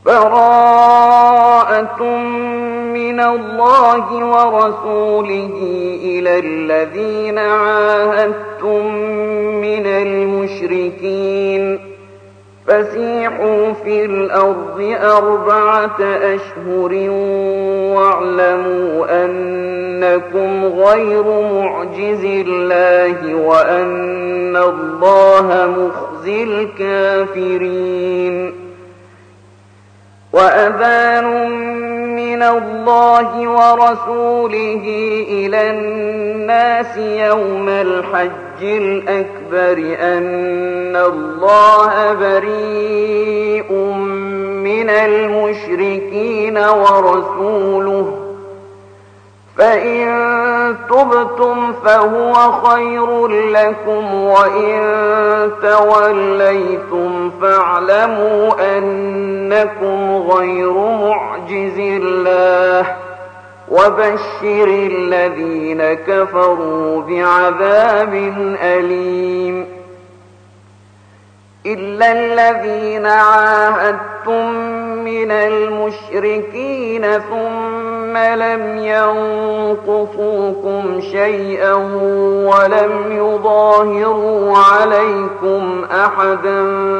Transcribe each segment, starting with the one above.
براءة من الله ورسوله إلى الذين عاهدتم من المشركين فسيحوا في الأرض 4 أشهر واعلموا أنكم غير معجز الله وأن الله مخزي الكافرين. وأذان من الله ورسوله إلى الناس يوم الحج الأكبر أن الله بريء من المشركين ورسوله فإن تبتم فهو خير لكم وإن توليتم فاعلموا أنكم غير معجز الله وبشر الذين كفروا بعذاب أليم. إلا الذين عاهدتم من المشركين ثم لم ينقصوكم شيئا ولم يظاهروا عليكم أحدا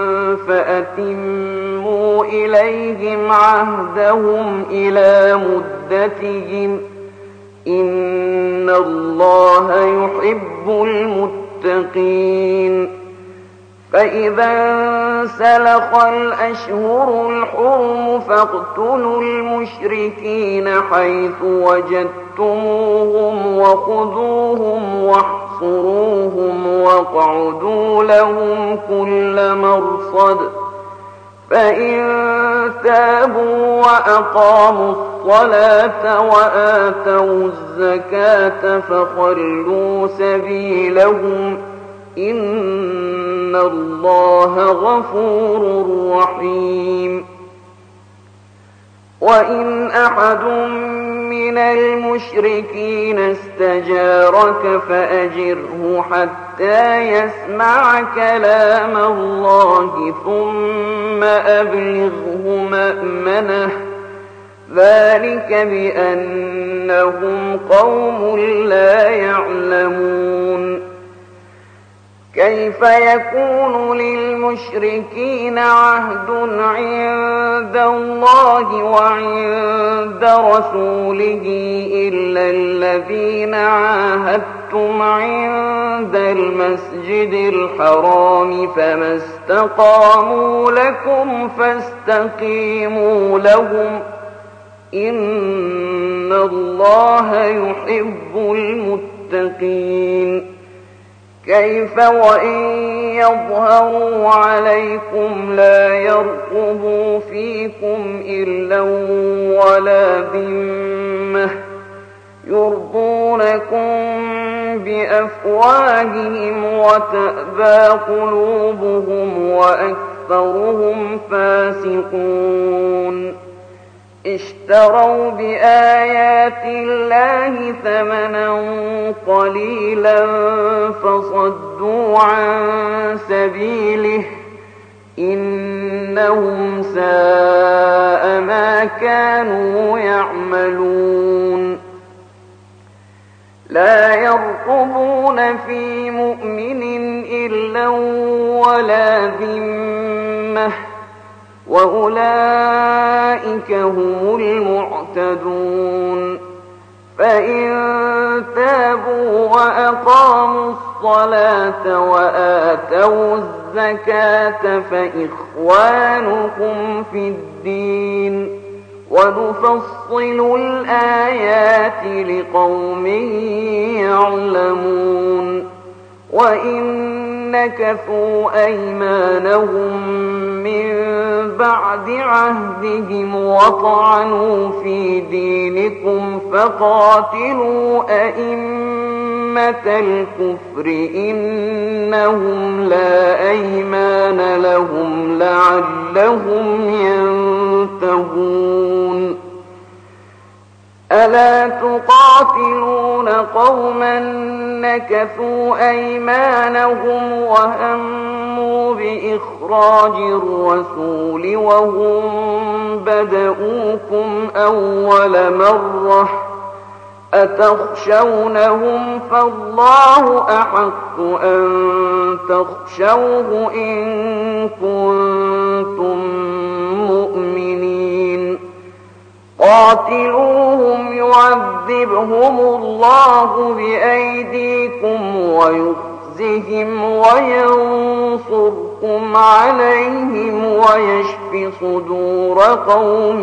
فأتموا إليهم عهدهم إلى مدتهم إن الله يحب المتقين. فإذا انسلخ الأشهر الحرم فاقتلوا المشركين حيث وجدتموهم وخذوهم واحصروهم واقعدوا لهم كل مرصد فإن تابوا وأقاموا الصلاة وآتوا الزكاة فخلوا سبيلهم إن الله غفور رحيم. وإن أحد من المشركين استجارك فأجره حتى يسمع كلام الله ثم أبلغه مأمنه ذلك بأنهم قوم لا يعلمون. كيف يكون للمشركين عهد عند الله وعند رسوله إلا الذين عاهدتم عند المسجد الحرام فما استقاموا لكم فاستقيموا لهم إن الله يحب المتقين. كيف وإن يظهروا عليكم لا يرقبوا فيكم إلا ولا ذمة يرضونكم بأفواههم وتأبى قلوبهم وأكثرهم فاسقون. اشتروا بآيات الله ثمنا قليلا فصدوا عن سبيله إنهم ساء ما كانوا يعملون. لا يرقبون في مؤمن إلا ولا ذمة وأولئك هم المعتدون. فإن تابوا وأقاموا الصلاة وآتوا الزكاة فإخوانكم في الدين ونفصل الآيات لقوم يعلمون. وإن نكثوا أيمانهم من بعد عهدهم وطعنوا في دينكم فقاتلوا أئمة الكفر إنهم لا أيمان لهم لعلهم ينتهون. ألا تقاتلون قوما نكثوا أيمانهم وهموا بإخراج الرسول وهم بدؤوكم أول مرة أتخشونهم فالله أحق أن تخشوه إن كنتم مؤمنين قاتلوهم يعذبهم الله بأيديكم ويخزهم وينصركم عليهم ويشف صدور قوم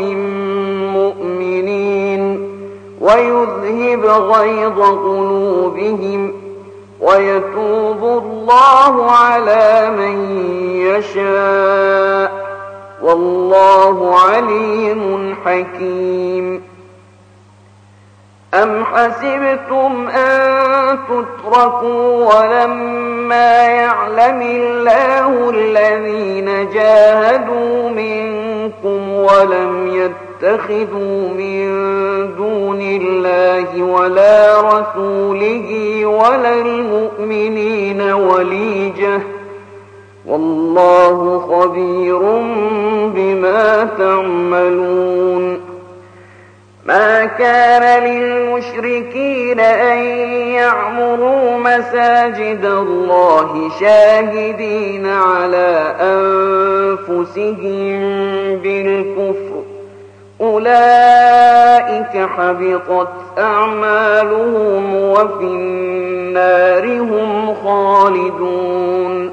مؤمنين ويذهب غيظ قلوبهم ويتوب الله على من يشاء والله عليم حكيم أم حسبتم أن تتركوا ولما يعلم الله الذين جاهدوا منكم ولم يتخذوا من دون الله ولا رسوله ولا المؤمنين وليجة والله خبير بما تعملون ما كان للمشركين أن يعمروا مساجد الله شاهدين على أنفسهم بالكفر أولئك حبطت أعمالهم وفي النار هم خالدون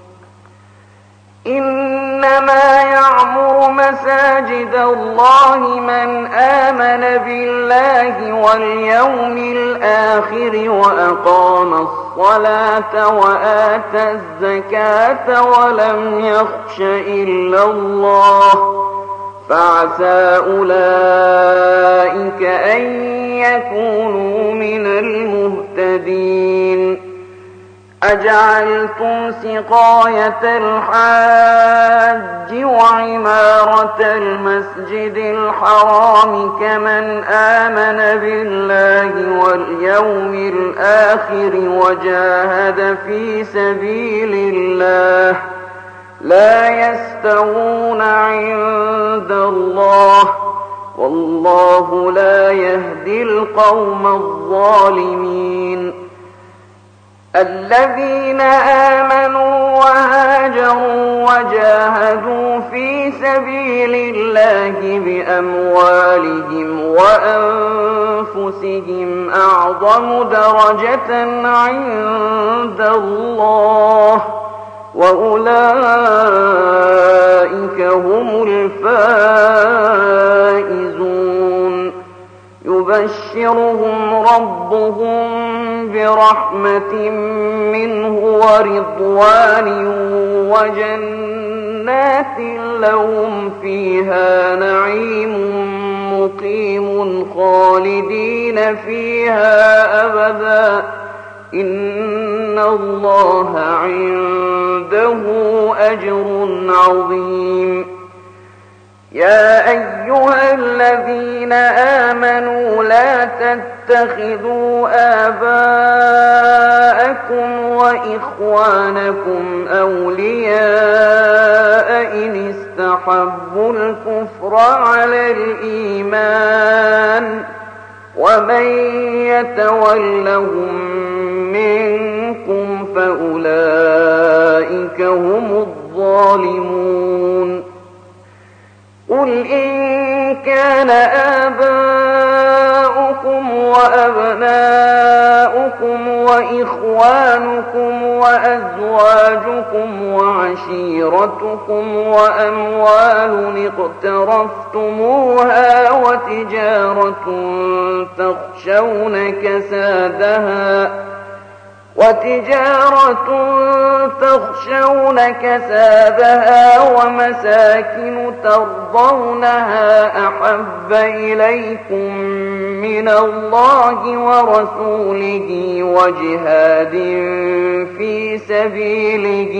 إنما يعمر مساجد الله من آمن بالله واليوم الآخر وأقام الصلاة وآتى الزكاة ولم يخش إلا الله فعسى أولئك أن يكونوا من المهتدين أجعلتم سقاية الحاج وعمارة المسجد الحرام كمن آمن بالله واليوم الآخر وجاهد في سبيل الله لا يستوون عند الله والله لا يهدي القوم الظالمين الذين آمنوا وهاجروا وجاهدوا في سبيل الله بأموالهم وأنفسهم أعظم درجة عند الله وأولئك هم الفائزون يبشرهم ربهم برحمة منه ورضوان وجنات لهم فيها نعيم مقيم خالدين فيها أبدا إن الله عنده أجر عظيم يا أيها الذين آمنوا لا تتخذوا آباءكم وإخوانكم أولياء إن استحبوا الكفر على الإيمان ومن يتولهم منكم فأولئك هم الظالمون قل إن كان آباؤكم وأبناؤكم وإخوانكم وأزواجكم وعشيرتكم وأموال اقترفتموها وتجارة تخشون كسادها ومساكن ترضونها أحب إليكم من الله ورسوله وجهاد في سبيله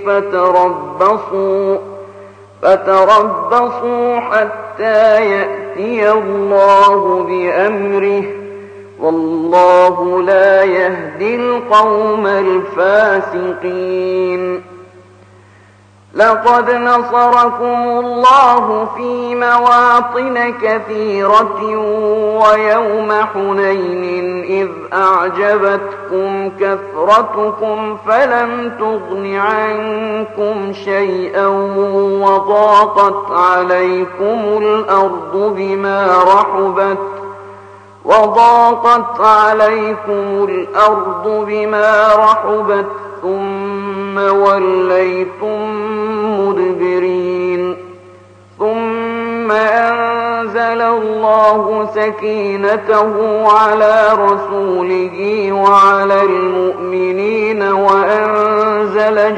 فتربصوا حتى يأتي الله بأمره والله لا يهدي القوم الفاسقين لقد نصركم الله في مواطن كثيرة ويوم حنين إذ أعجبتكم كثرتكم فلم تغن عنكم شيئا وضاقت عليكم الأرض بما رحبت ثم وليتم مدبرين ثم أنزل الله سكينته على رسوله وعلى المؤمنين وأنزل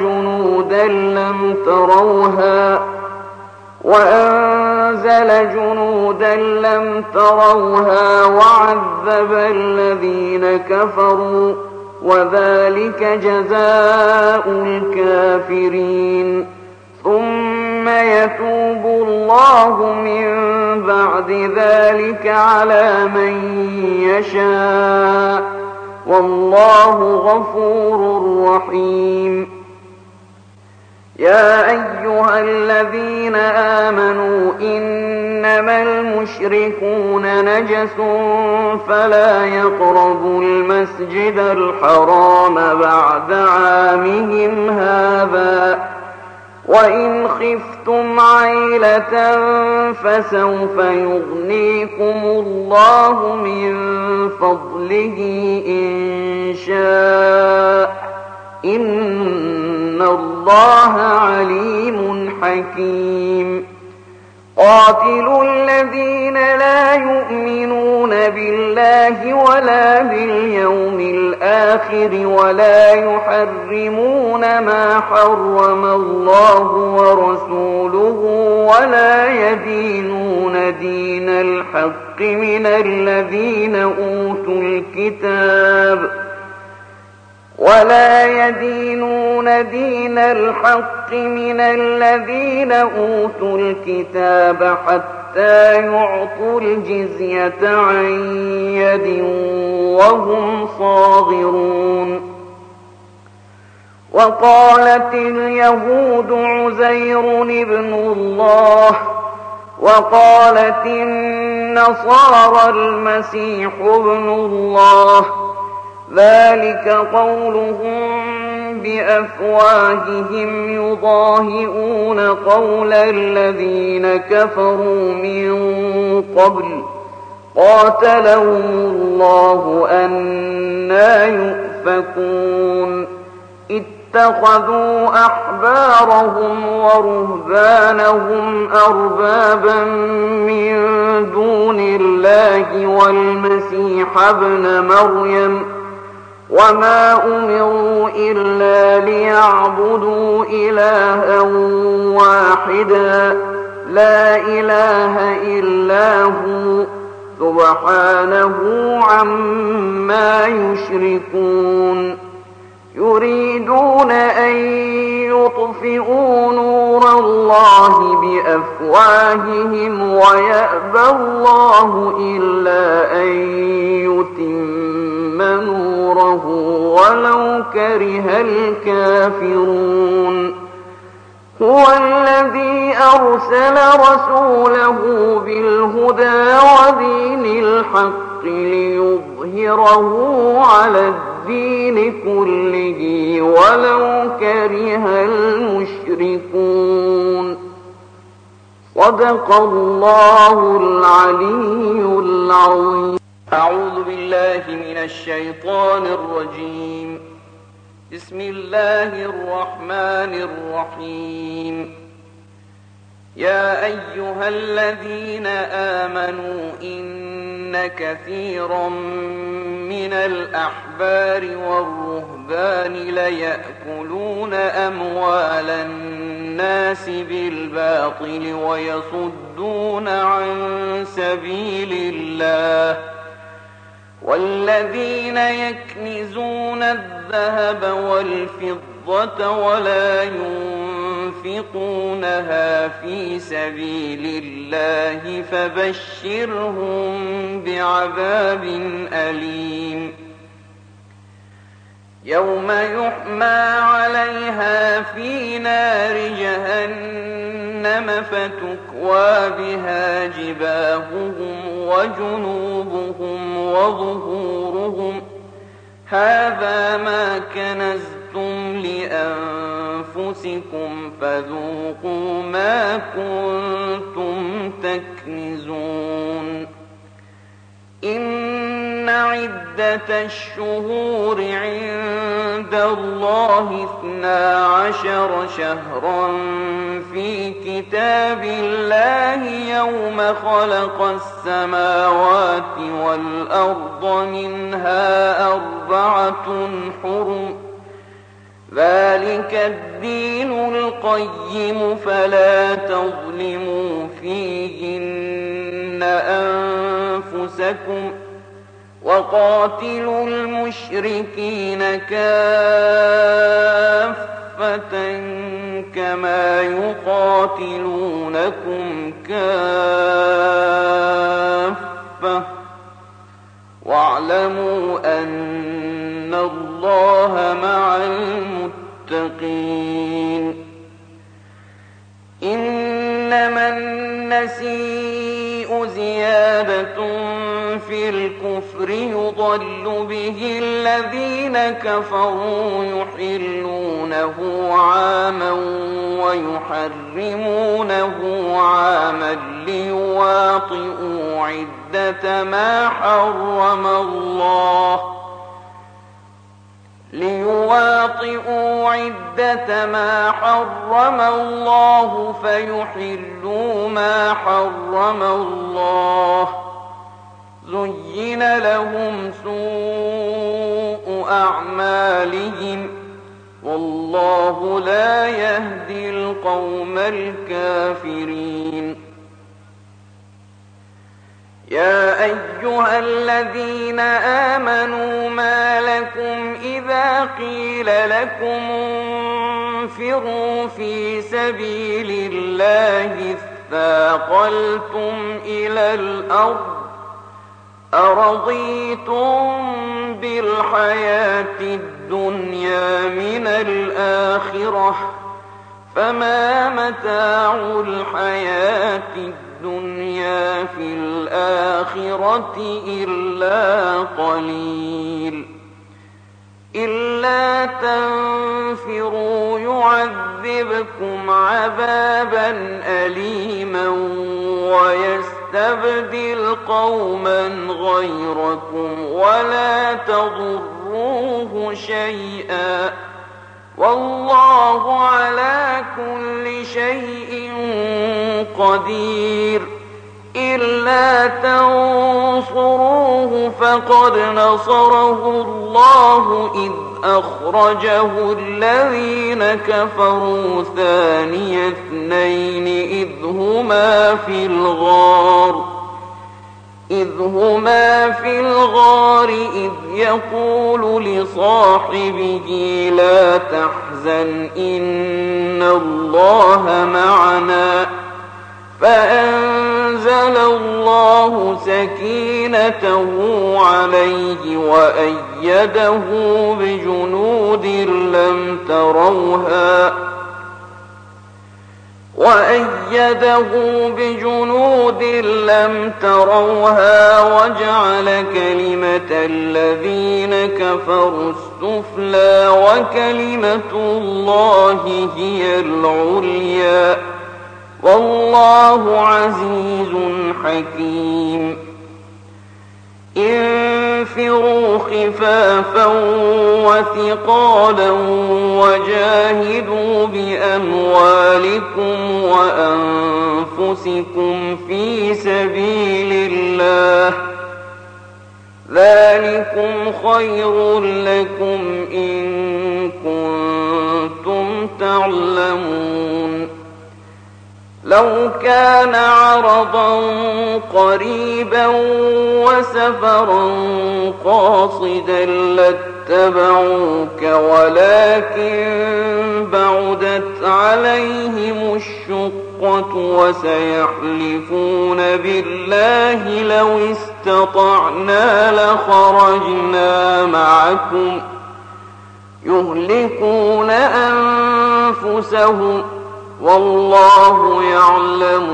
جنودا لم تروها وعذب الذين كفروا وذلك جزاء الكافرين ثم يتوب الله من بعد ذلك على من يشاء والله غفور رحيم يا أيها الذين آمنوا إنما المشركون نجس فلا يقربوا المسجد الحرام بعد عامهم هذا وإن خفتم عيلة فسوف يغنيكم الله من فضله إن شاء إن الله عليم حكيم قاتلوا الذين لا يؤمنون بالله ولا باليوم الآخر ولا يحرمون ما حرم الله ورسوله ولا يدينون دين الحق من الذين أوتوا الكتاب حتى يعطوا الجزية عن يد وهم صاغرون وقالت اليهود عزير ابن الله وقالت النصارى المسيح ابن الله ذلك قولهم بأفواههم يضاهئون قول الذين كفروا من قبل قاتلهم الله أنى يؤفكون اتخذوا أحبارهم ورهبانهم أربابا من دون الله والمسيح ابن مريم وما أمروا إلا ليعبدوا إلها واحدا لا إله إلا هو سبحانه عما يشركون يريدون أن يطفئوا نور الله بأفواههم ويأبى الله إلا أن يتم نوره ولو كره الكافرون هو الذي أرسل رسوله بالهدى ودين الحق ليظهره على الدين كله ولو كره المشركون صدق الله العلي العظيم أعوذ بالله من الشيطان الرجيم بسم الله الرحمن الرحيم يا أيها الذين آمنوا إن كثيرا من الأحبار والرهبان ليأكلون أموال الناس بالباطل ويصدون عن سبيل الله والذين يكنزون الذهب والفضة ولا ينفقونها في سبيل الله فبشرهم بعذاب أليم يوم يحمى عليها في نار جهنم فتكوى بها جباههم وجنوبهم وظهورهم هذا ما كنزتم لأنفسكم فذوقوا ما كنتم تكنزون إن عدة الشهور عند الله 12 شهرا في كتاب الله يوم خلق السماوات والأرض منها 4 حرم ذلك الدين القيم فلا تظلموا فيهن أنفسكم وقاتلوا المشركين كافة كما يقاتلونكم كافة واعلموا أن الله مع المتقين إنما النسيء زيادة في الكفر يضل به الذين كفروا يحلونه عاما ويحرمونه عاما ليواطئوا عدة ما حرم الله فيحلوا ما حرم الله زين لهم سوء أعمالهم والله لا يهدي القوم الكافرين يا أيها الذين آمنوا ما لكم إذا قيل لكم انفروا في سبيل الله اثاقلتم إلى الأرض أرضيتم بالحياة الدنيا من الآخرة فما متاع الحياة الدنيا في الآخرة إلا قليل إلا تنفروا يعذبكم عذابا أليما ويستبدل قوما غيركم ولا تضروه شيئا والله على كل شيء قدير إلا تنصروه فقد نصره الله إذ أخرجه الذين كفروا ثاني اثنين إذ هما في الغار إذ يقول لصاحبه لا تحزن إن الله معنا فأنزل الله سكينته عليه وأيده بجنود لم تروها وجعل كلمة الذين كفروا السفلى وكلمة الله هي العليا والله عزيز حكيم انفروا خفافا وثقالا وجاهدوا بأموالكم وأنفسكم في سبيل الله ذلكم خير لكم إن كنتم تعلمون لو كان عرضا قريبا وسفرا قاصدا لاتبعوك ولكن بعدت عليهم الشقة وسيحلفون بالله لو استطعنا لخرجنا معكم يهلكون أنفسهم والله يعلم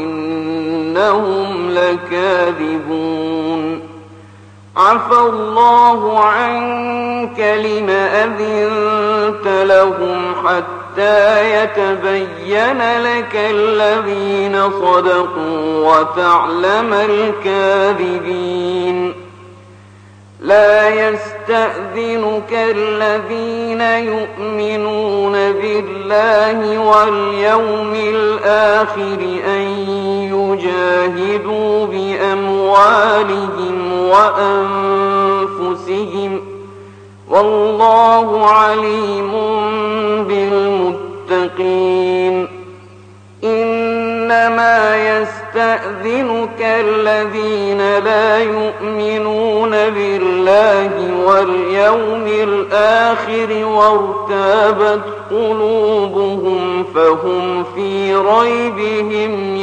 إنهم لكاذبون. عفى الله عنك لم أذنت لهم حتى يتبين لك الذين صدقوا وتعلم الكاذبين. لا يستأذنك الذين يؤمنون بالله واليوم الآخر أن يجاهدوا بأموالهم وأنفسهم والله عليم بالمتقين. إنما يستأذنك الذين لا يؤمنون بالله واليوم الآخر وارتابت قلوبهم فهم في ريبهم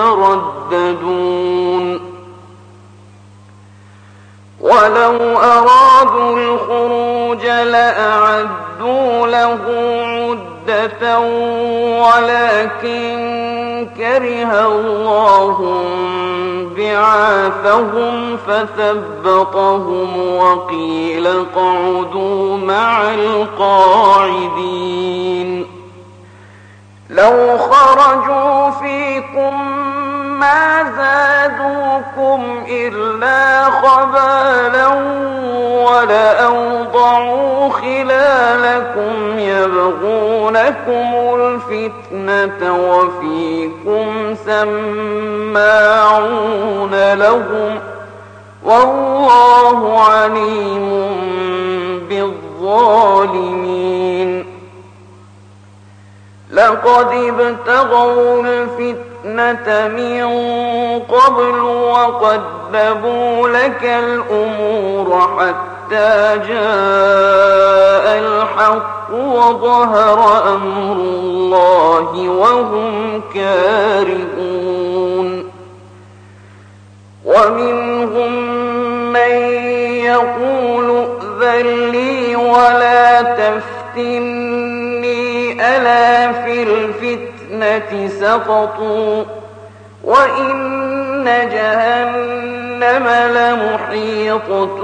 يترددون. ولو أرادوا الخروج لأعدوا له عدة ولكن كره الله بعاثهم فثبطهم وقيل اقعدوا مع القاعدين. لو خرجوا فيكم ما زادوكم إلا خبالا ولأوضعوا خلالكم يبغونكم الفتنة وفيكم سماعون لهم والله عليم بالظالمين. لقد ابتغوا الفتنة من قبل وقدموا لك الأمور حتى جاء الحق وظهر أمر الله وهم كارهون. ومنهم من يقول ائذن لي ولا تفتني ألا في الفتنة سقطوا وإن جهنم لمحيطة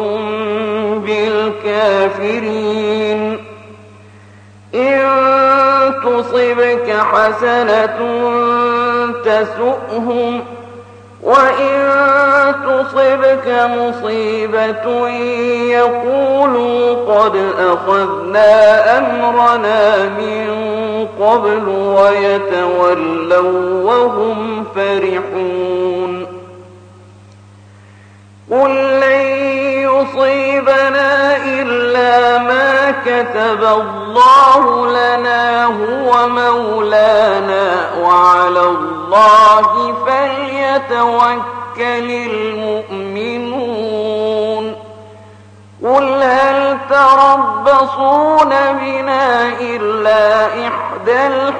بالكافرين. إن تصبك حسنة تسؤهم وإن تصبك مصيبة يقولوا قد أخذنا أمرنا من قبل ويتولوا وهم فرحون. قل لن يصيبنا إلا ما كتب الله لنا هو مولانا وعلى الله فليتوكل المؤمنون. قل هل تربصون بنا إلا إحدى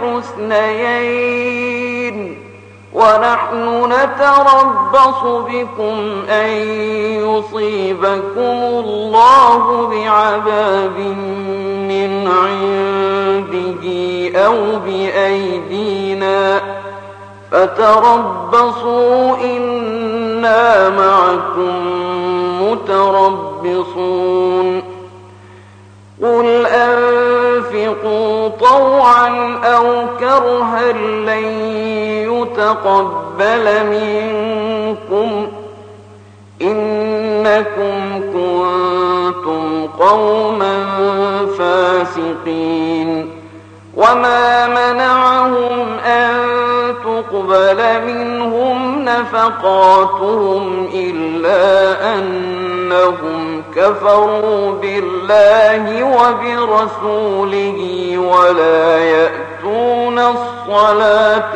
الحسنيين ونحن نتربص بكم أن يصيبكم الله بعذاب من عنده أو بأيدينا فتربصوا إنا معكم متربصون. قل أنفقوا طوعا أو كرها لن يتقبل منكم إنكم كنتم قوما فاسقين. وما منعهم أن تقبل منهم نفقاتهم إلا أنهم كفروا بالله وبرسوله ولا يأتون الصلاة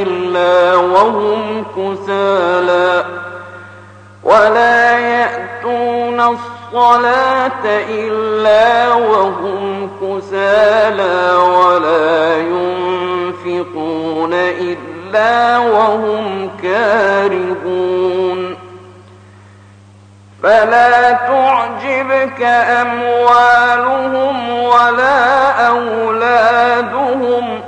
إلا وهم كسالى ولا ينفقون إلا وهم كارهون. فلا تعجبك أموالهم ولا أولادهم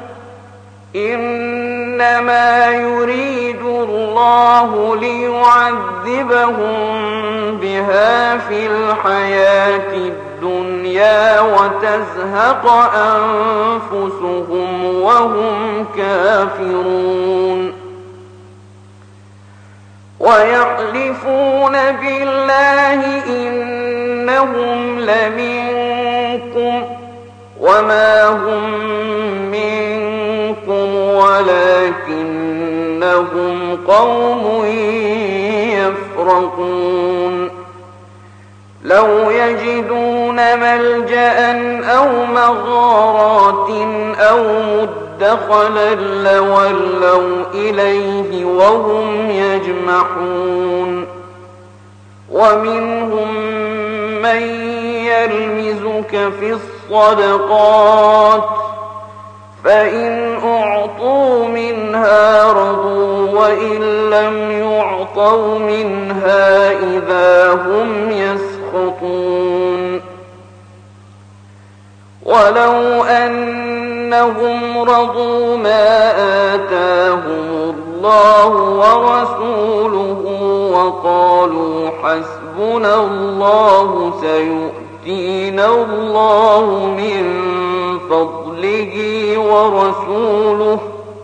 إنما يريد الله ليعذبهم بها في الحياة الدنيا وتزهق أنفسهم وهم كافرون ويحلفون بالله إنهم لمنكم وما هم منكم ولكنهم قوم يفرقون لو يجدون ملجأ أو مغارات أو مدخلا لولوا إليه وهم يجمحون ومنهم من يلمزك في الصدقات فإن أعطوا منها رضوا وإن لم يعطوا منها إذا هم يسخطون ولو أنهم رضوا ما آتاهم الله ورسوله وقالوا حسبنا الله سيؤتينا الله من فضله ورسوله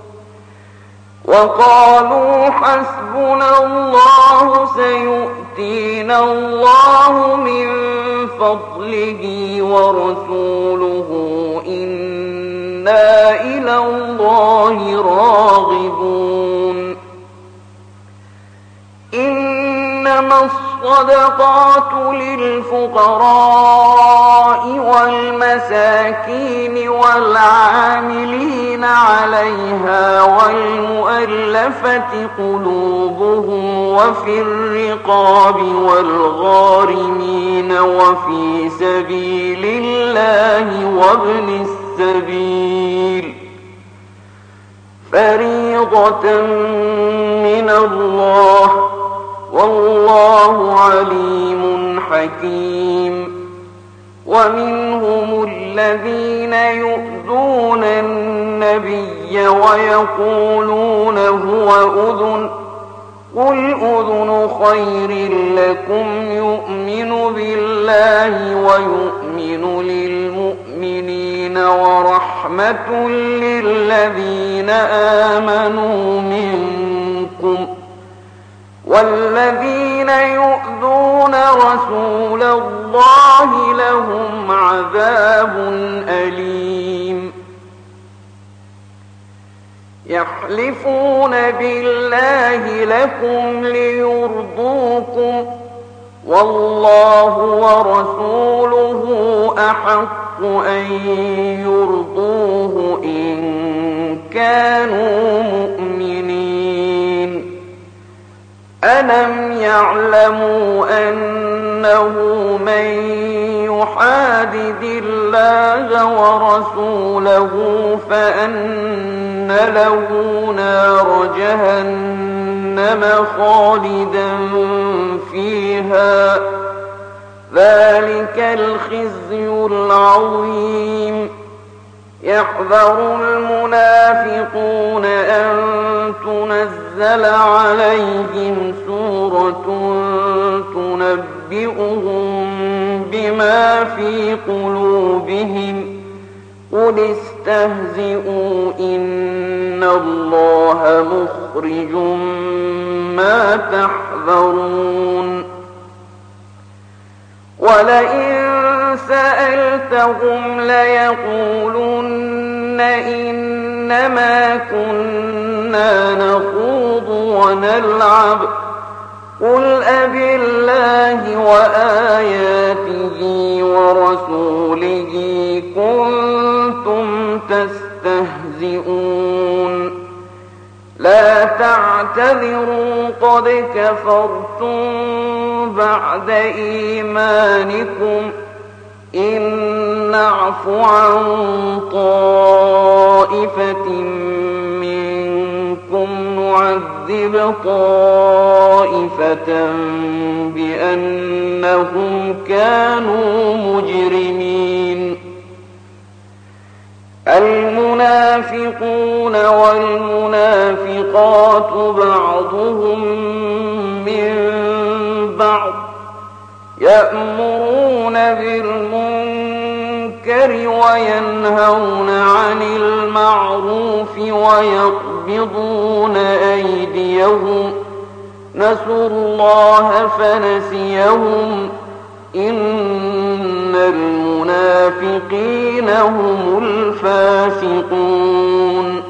وقالوا حسبنا الله سيؤتينا الله من فضله ورسوله إنا إلى الله راغبون إنما الصدقات للفقراء والمساكين والعاملين عليها والمؤلفة قلوبهم وفي الرقاب والغارمين وفي سبيل الله وابن السبيل فريضة من الله والله عليم حكيم ومنهم الذين يؤذون النبي ويقولون هو أذن قل أذن خير لكم يؤمن بالله ويؤمن للمؤمنين ورحمة للذين آمنوا منكم والذين يؤذون رسول الله لهم عذاب أليم يحلفون بالله لكم ليرضوكم والله ورسوله أحق أن يرضوه إن كانوا مؤمنين ألم يعلموا أنه من يحادد الله ورسوله فأن له نار جهنم خالدا فيها ذلك الخزي العظيم يحذر المنافقون أن تنزل عليهم سورة تنبئهم بما في قلوبهم قل استهزئوا إن الله مخرج ما تحذرون ولئن سألتهم ليقولن إنما كنا نخوض ونلعب قل أبالله وآياته ورسوله كنتم تستهزئون لا تعتذروا قد كفرتم بعد إيمانكم إن نعف عن طائفة منكم نعذب طائفة طائفة بأنهم كانوا مجرمين. المنافقون والمنافقات بعضهم من بعض يأمرون بالمنكر وينهون عن المعروف ويقبضون أيديهم نسوا الله فنسيهم إن المنافقين هم الفاسقون.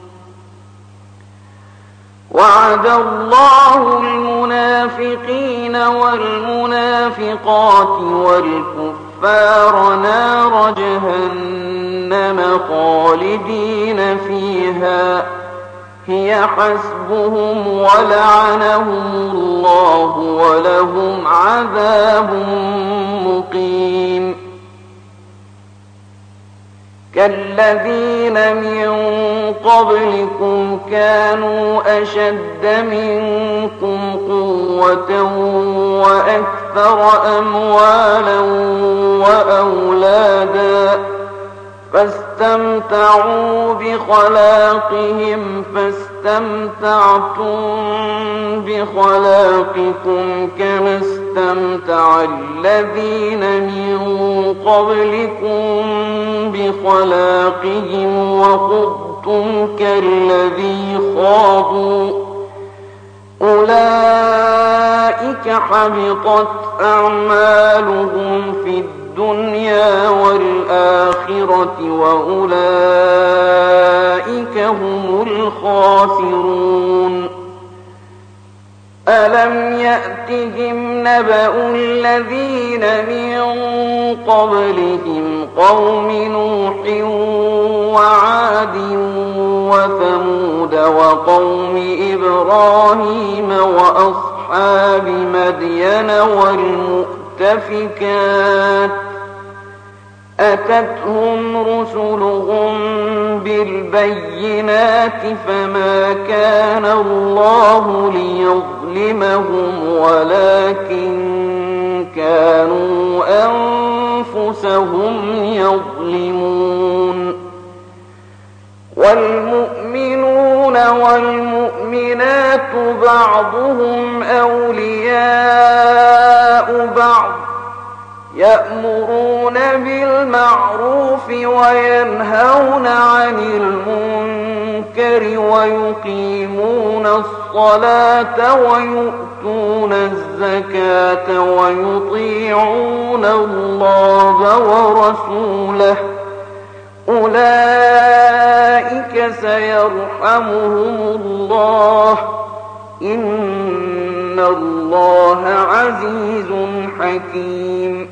وعد الله المنافقين والمنافقات والكفار نار جهنم خالدين فيها هي حسبهم ولعنهم الله ولهم عذاب مقيم. كالذين من قبلكم كانوا أشد منكم قوة وأكثر أموالا وأولادا فاستمتعوا بخلاقهم فاستمتعتم بخلاقكم كما استمتع الذين من قبلكم بخلاقهم وخضتم كالذي خاضوا أولئك حبطت أعمالهم في الدنيا والآخرة وأولئك هم الخاسرون. ألم يأتهم نبأ الذين من قبلهم قوم نوح وعاد وثمود وقوم إبراهيم وأصحاب مدين والمؤتفكات أتتهم رسلهم بالبينات فما كان الله ليظلمهم ولكن كانوا أنفسهم يظلمون. والمؤمنون والمؤمنات بعضهم أولياء بعض يأمرون بالمعروف وينهون عن المنكر ويقيمون الصلاة ويؤتون الزكاة ويطيعون الله ورسوله أولئك سيرحمهم الله إن الله عزيز حكيم.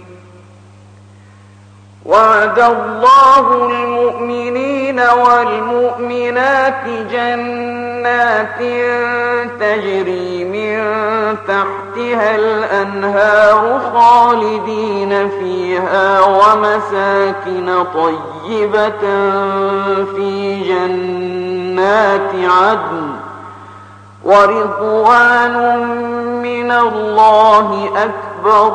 وعد الله المؤمنين والمؤمنات جنات تجري من تحتها الأنهار خالدين فيها ومساكن طيبة في جنات عدن ورضوان من الله أكبر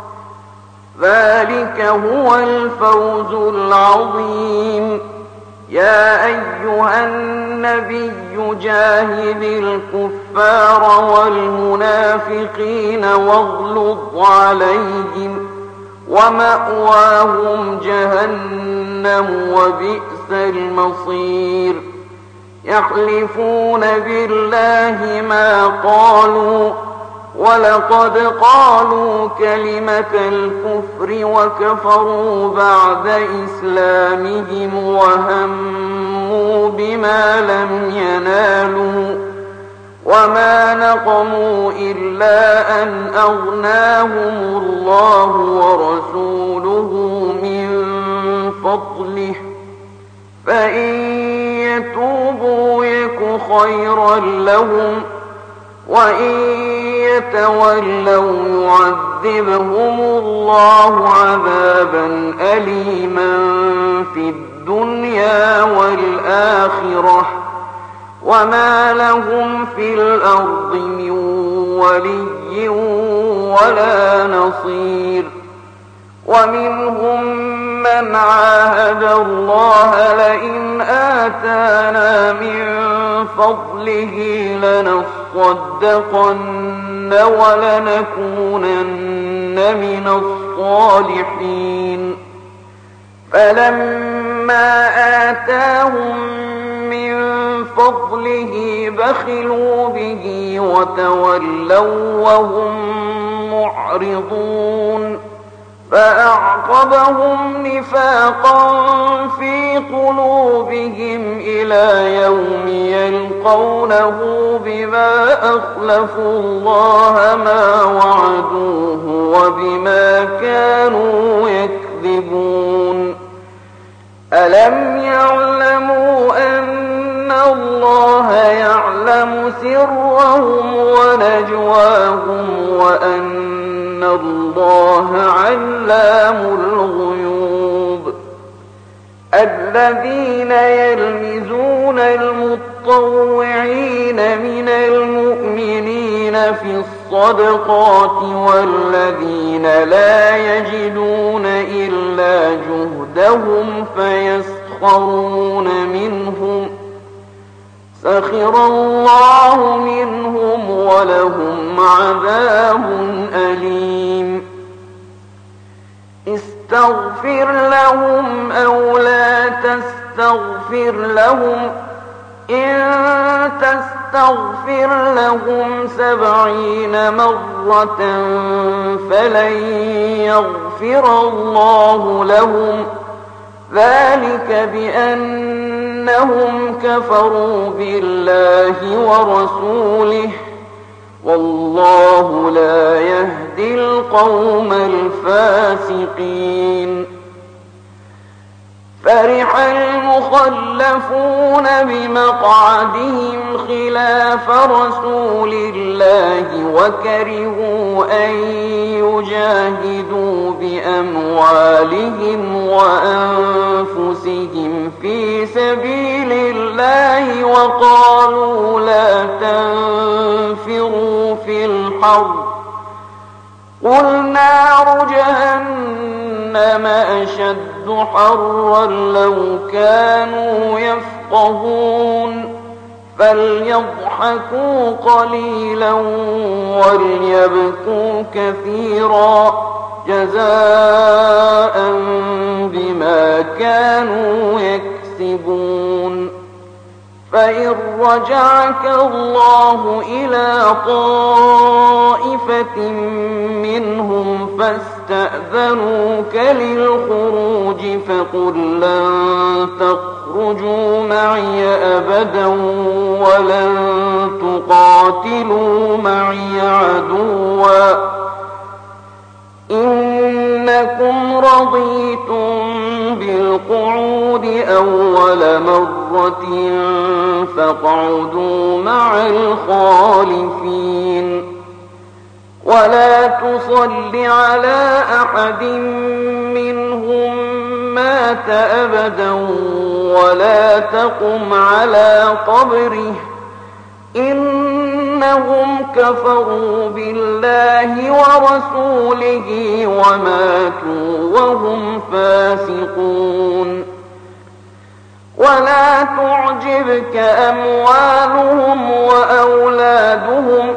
ذلك هو الفوز العظيم. يا أيها النبي جاهد الكفار والمنافقين واغلظ عليهم ومأواهم جهنم وبئس المصير. يحلفون بالله ما قالوا ولقد قالوا كلمة الكفر وكفروا بعد إسلامهم وهموا بما لم ينالوا وما نقموا إلا أن أغناهم الله ورسوله من فضله فإن يتوبوا يك خيرا لهم وإن يتولوا يعذبهم الله عذابا أليما في الدنيا والآخرة وما لهم في الأرض من ولي ولا نصير. ومنهم من عاهد الله لئن آتانا من فضله لنصدقن ولنكونن من الصالحين. فلما آتاهم من فضله بخلوا به وتولوا وهم معرضون. فأعقبهم نفاقا في قلوبهم إلى يوم يلقونه بما أخلفوا الله ما وعدوه وبما كانوا يكذبون. ألم يعلموا أن الله يعلم سرهم ونجواهم وأن الله علام الغيوب. الذين يلمزون المطوعين من المؤمنين في الصدقات والذين لا يجدون إلا جهدهم فيسخرون منهم سخر الله منهم ولهم عذاب أليم. استغفر لهم أو لا تستغفر لهم إن تستغفر لهم 70 مرة فلن يغفر الله لهم ذلك بأنهم كفروا بالله ورسوله والله لا يهدي القوم الفاسقين. فرح المخلفون بمقعدهم خلاف رسول الله وكرهوا أن يجاهدوا بأموالهم وأنفسهم في سبيل الله وقالوا لا تنفروا في الحر قل نار جهنم أشد حرا لو كانوا يفقهون. فليضحكوا قليلا وليبكوا كثيرا جزاء بما كانوا يكسبون. فإن رجعك الله إلى طائفة منهم فاستأذنوك للخروج فقل لن تخرجوا معي أبدا ولن تقاتلوا معي عدوا إنكم رضيتم بالقعود أول مرة فاقعدوا مع الخالفين. ولا تصل على أحد منهم مات أبدا ولا تقم على قبره إنهم كفروا بالله ورسوله وماتوا وهم فاسقون. ولا تعجبك أموالهم وأولادهم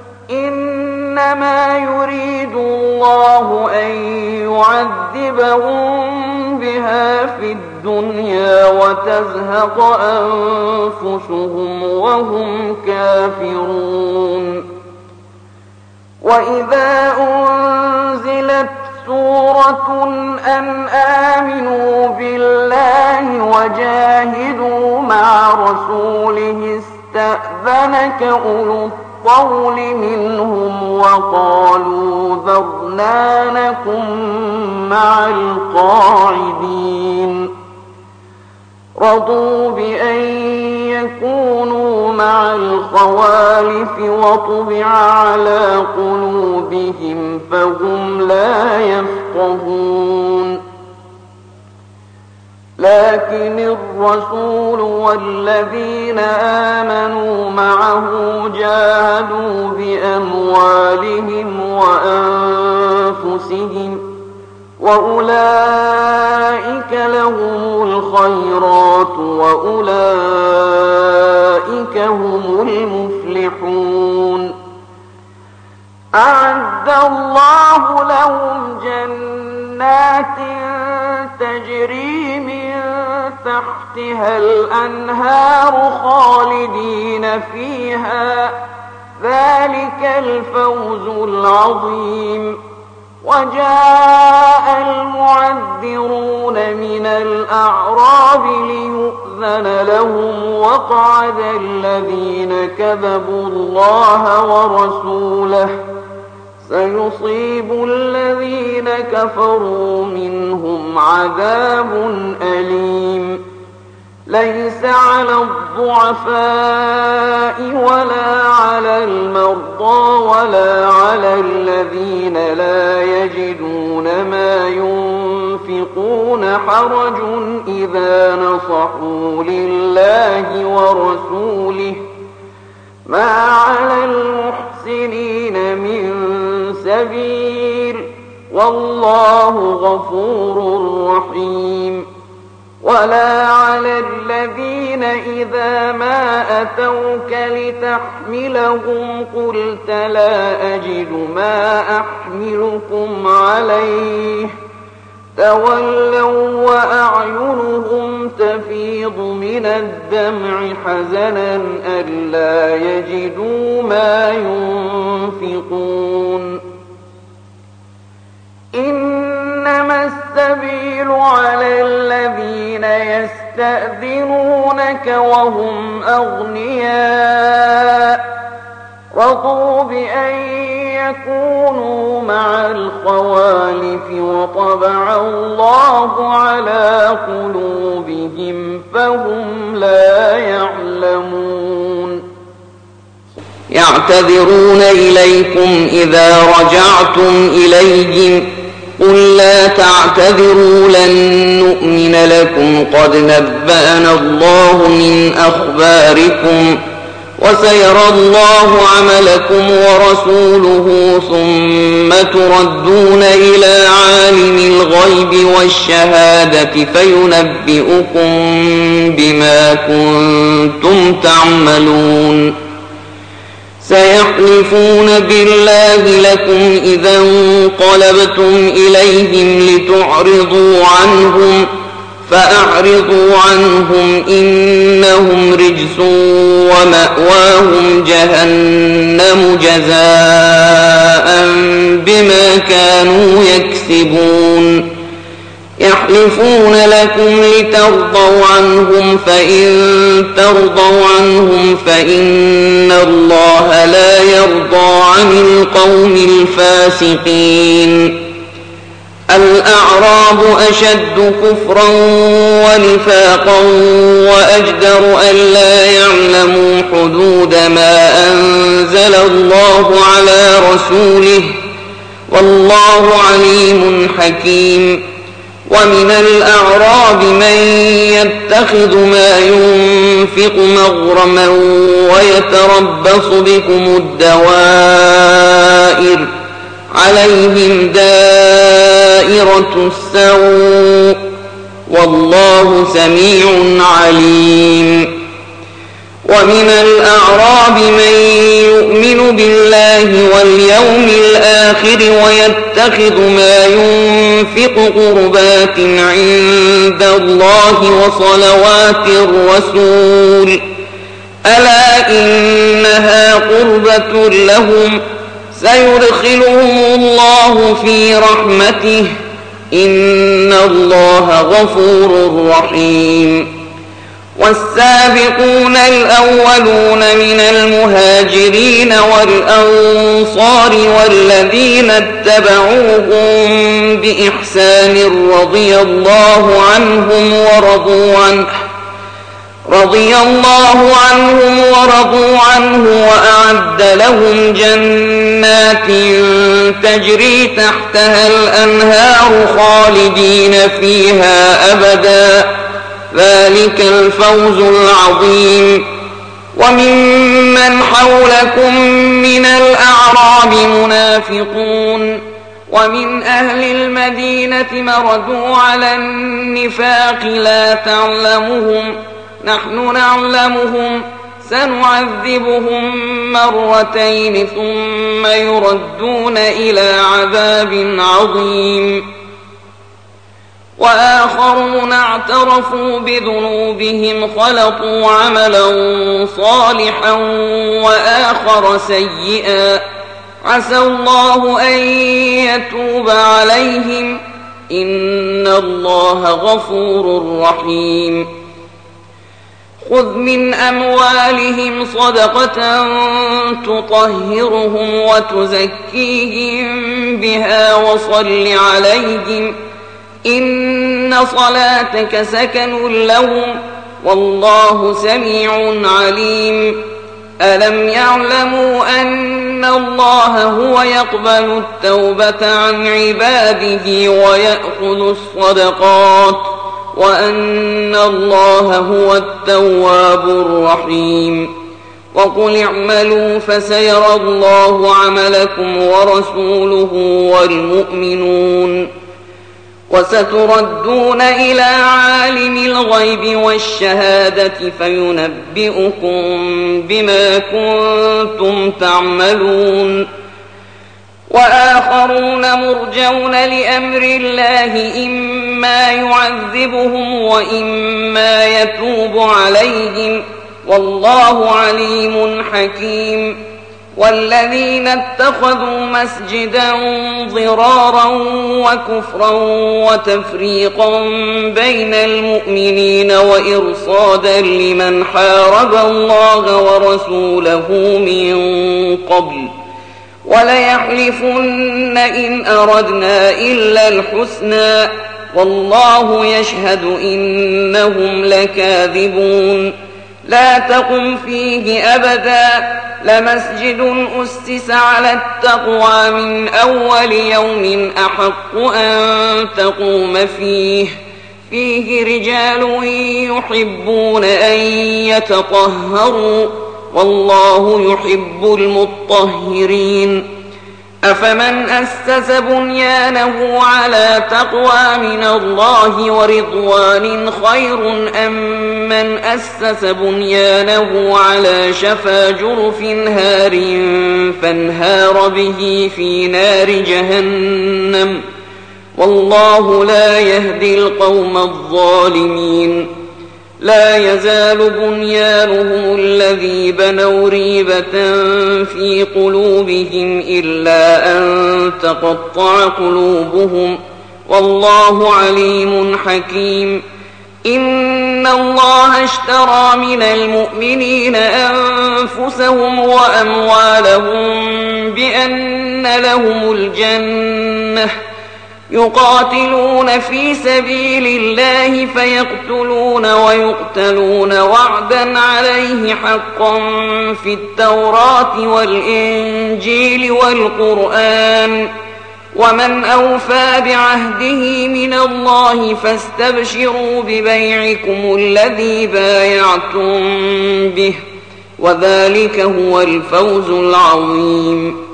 إنما يريد الله أن يعذبهم بها في الدنيا وتزهق أنفسهم وهم كافرون. وإذا أنزلت سورة أن آمنوا بالله وجاهدوا مع رسوله استأذنك أولو الطول منهم وقالوا ذرنا نكن مع القاعدين. رضوا بأن يكونوا مع الخوالف وطبع على قلوبهم فهم لا يفقهون. لكن الرسول والذين آمنوا معه جاهدوا بأموالهم وأنفسهم وأولئك لهم الخيرات وأولئك هم المفلحون. أعد الله لهم جنات تجري من تحتها الأنهار خالدين فيها، ذلك الفوز العظيم. وجاء المعذرون من الأعراب ليؤذن لهم وقعد الذين كذبوا الله ورسوله، سيصيب الذين كفروا منهم عذاب أليم. ليس على الضعفاء ولا على المرضى ولا على الذين لا يجدون ما ينفقون حرج إذا نصحوا لله ورسوله، ما على المحسنين من سبيل، والله غفور رحيم. ولا على الذين إذا ما أتوك لتحملهم قلت لا أجد ما أحملكم عليه تولوا وأعينهم تفيض من الدمع حزنا ألا يجدوا ما ينفقون. إنما السبيل على الذين يستأذنونك وهم أغنياء رضوا بأن يكونوا مع الخوالف وطبع الله على قلوبهم فهم لا يعلمون. يعتذرون إليكم إذا رجعتم إليهم قل لا تعتذروا لن نؤمن لكم قد نبأنا الله من أخباركم وسيرى الله عملكم ورسوله ثم تردون إلى عالم الغيب والشهادة فينبئكم بما كنتم تعملون. سيحلفون بالله لكم إذا انقلبتم إليهم لتعرضوا عنهم فأعرضوا عنهم إنهم رجس ومأواهم جهنم جزاء بما كانوا يكسبون. يحلفون لكم لترضوا عنهم فإن ترضوا عنهم فإن الله لا يرضى عن القوم الفاسقين. الأعراب أشد كفرا ونفاقا وأجدر ألا يعلموا حدود ما أنزل الله على رسوله والله عليم حكيم. ومن الأعراب من يتخذ ما ينفق مغرما ويتربص بكم الدوائر عليهم دائرة السوء والله سميع عليم. ومن الأعراب من يؤمن بالله واليوم الآخر ويتخذ ما ينفق قربات عند الله وصلوات الرسول ألا إنها قربة لهم سيدخلهم الله في رحمته إن الله غفور رحيم. والسابقون الأولون من المهاجرين والأنصار والذين اتبعوهم بإحسان رضي الله عنهم ورضوا عنه وأعد لهم جنات تجري تحتها الأنهار خالدين فيها أبدا ذلك الفوز العظيم. وممن حولكم من الأعراب منافقون ومن أهل المدينة مردوا على النفاق لا تعلمهم نحن نعلمهم سنعذبهم مرتين ثم يردون إلى عذاب عظيم. وآخرون اعترفوا بذنوبهم خلطوا عملا صالحا وآخر سيئا عسى الله أن يتوب عليهم إن الله غفور رحيم. خذ من أموالهم صدقة تطهرهم وتزكيهم بها وصل عليهم إن صلاتك سكن لهم والله سميع عليم. ألم يعلموا أن الله هو يقبل التوبة عن عباده ويأخذ الصدقات وأن الله هو التواب الرحيم. وقل اعملوا فسيرى الله عملكم ورسوله والمؤمنون وستردون إلى عالم الغيب والشهادة فينبئكم بما كنتم تعملون. وآخرون مرجون لأمر الله إما يعذبهم وإما يتوب عليهم والله عليم حكيم. والذين اتخذوا مسجدا ضرارا وكفرا وتفريقا بين المؤمنين وإرصادا لمن حارب الله ورسوله من قبل وليحلفن إن أردنا إلا الحسنى والله يشهد إنهم لكاذبون. لا تقم فيه أبدا لمسجد أسس على التقوى من أول يوم أحق أن تقوم فيه رجال يحبون أن يتطهروا والله يحب المطهرين. أفمن أسس بنيانه على تقوى من الله ورضوان خير أم من أسس بنيانه على شفا جرف هار فانهار به في نار جهنم والله لا يهدي القوم الظالمين. لا يزال بنيانهم الذي بنوا ريبة في قلوبهم إلا أن تقطع قلوبهم والله عليم حكيم. إن الله اشترى من المؤمنين أنفسهم وأموالهم بأن لهم الجنة يقاتلون في سبيل الله فيقتلون ويقتلون وعدا عليه حقا في التوراة والإنجيل والقرآن ومن أوفى بعهده من الله فاستبشروا ببيعكم الذي بايعتم به وذلك هو الفوز العظيم.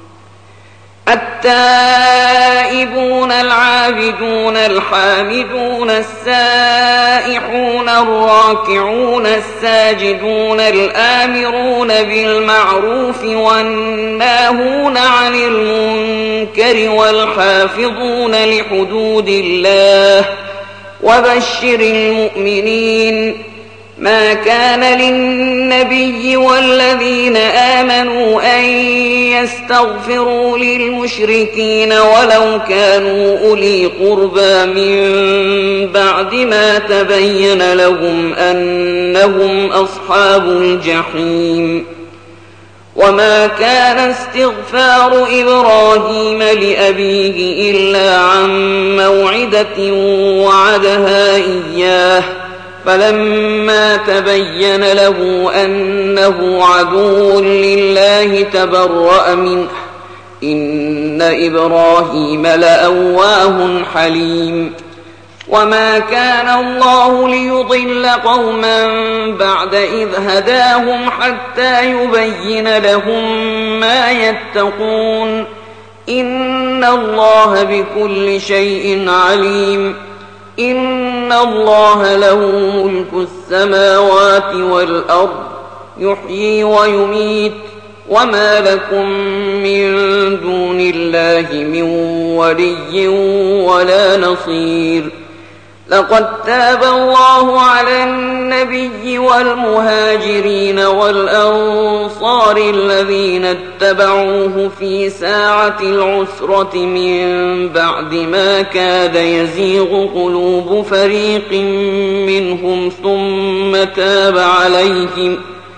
التائبون العابدون الحامدون السائحون الراكعون الساجدون الآمرون بالمعروف والناهون عن المنكر والحافظون لحدود الله وبشر المؤمنين. ما كان للنبي والذين آمنوا أن يستغفروا للمشركين ولو كانوا أولي قربى من بعد ما تبين لهم أنهم أصحاب الجحيم. وما كان استغفار إبراهيم لأبيه إلا عن موعدة وعدها إياه فلما تبين له أنه عدو لله تبرأ منه إن إبراهيم لأواه حليم. وما كان الله ليضل قوما بعد إذ هداهم حتى يبين لهم ما يتقون إن الله بكل شيء عليم إن الله له ملك السماوات والأرض يحيي ويميت وما لكم من دون الله من ولي ولا نصير لقد تاب الله على النبي والمهاجرين والأنصار الذين اتبعوه في ساعة العسرة من بعد ما كاد يزيغ قلوب فريق منهم ثم تاب عليهم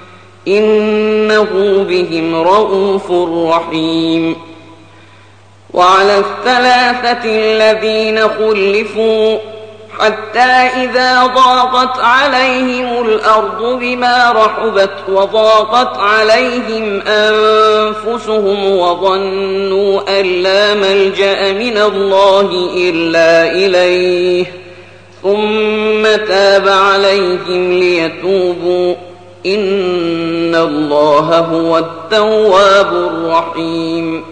إنه بهم رءوف رحيم وعلى الثلاثة الذين خلفوا حتى إذا ضاقت عليهم الأرض بما رحبت وضاقت عليهم أنفسهم وظنوا أن لا ملجأ من الله إلا إليه ثم تاب عليهم ليتوبوا إن الله هو التواب الرحيم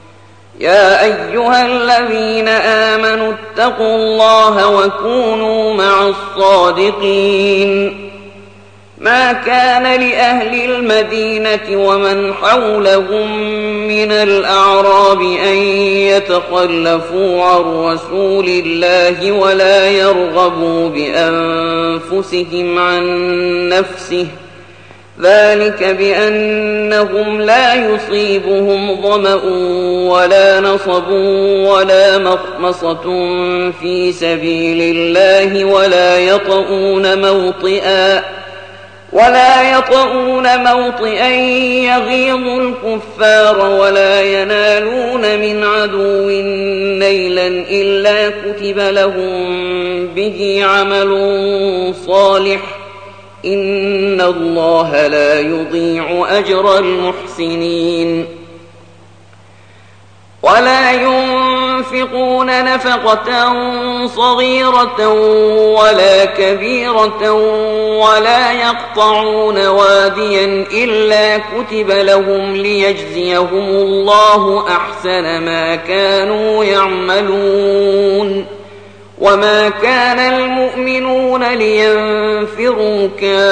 يا أيها الذين آمنوا اتقوا الله وكونوا مع الصادقين ما كان لأهل المدينة ومن حولهم من الأعراب أن يتخلفوا عن رسول الله ولا يرغبوا بأنفسهم عن نفسه ذلك بأنهم لا يصيبهم ظمأ ولا نصب ولا مخمصة في سبيل الله ولا يطؤون موطئا يغيظ الكفار ولا ينالون من عدو نيلا إلا كتب لهم به عمل صالح إن الله لا يضيع أجر المحسنين ولا ينفقون نفقة صغيرة ولا كبيرة ولا يقطعون واديا إلا كتب لهم ليجزيهم الله أحسن ما كانوا يعملون وما كان المؤمنون لينفروا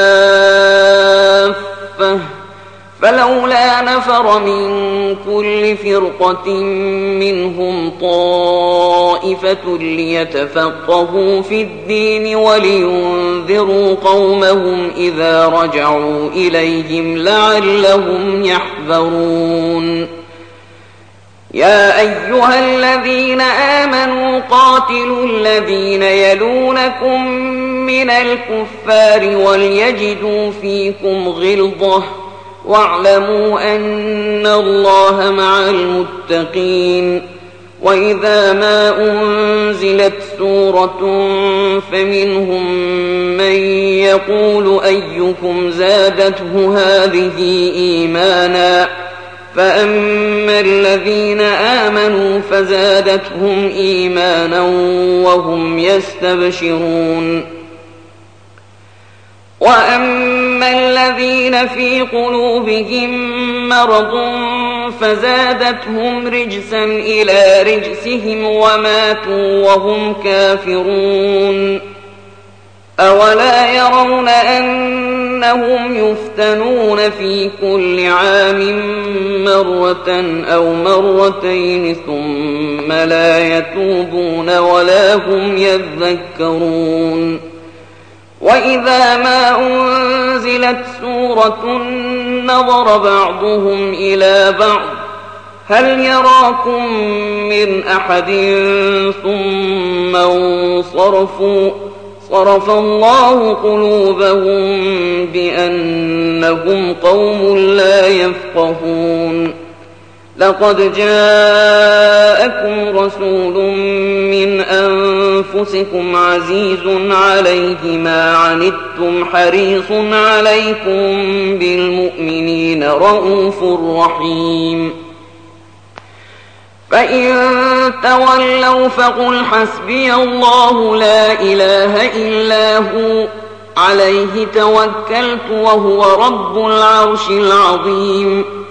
كافة فلولا نفر من كل فرقة منهم طائفة ليتفقهوا في الدين ولينذروا قومهم إذا رجعوا إليهم لعلهم يحذرون يا أيها الذين آمنوا قاتلوا الذين يلونكم من الكفار وليجدوا فيكم غلظة واعلموا أن الله مع المتقين وإذا ما أنزلت سورة فمنهم من يقول أيكم زادته هذه إيمانا فأما الذين آمنوا فزادتهم إيمانا وهم يستبشرون وأما الذين في قلوبهم مرض فزادتهم رجسا إلى رجسهم وماتوا وهم كافرون أولا يرون أنهم يفتنون في كل عام مرة أو مرتين ثم لا يتوبون ولا هم يذكرون وإذا ما أنزلت سورة نظر بعضهم إلى بعض هل يراكم من أحد ثم انصرفوا صرف الله قلوبهم بأنهم قوم لا يفقهون لقد جاءكم رسول من أنفسكم عزيز عليه ما عنتم حريص عليكم بالمؤمنين رءوف رحيم فإن تولوا فقل حسبي الله لا إله إلا هو عليه توكلت وهو رب العرش العظيم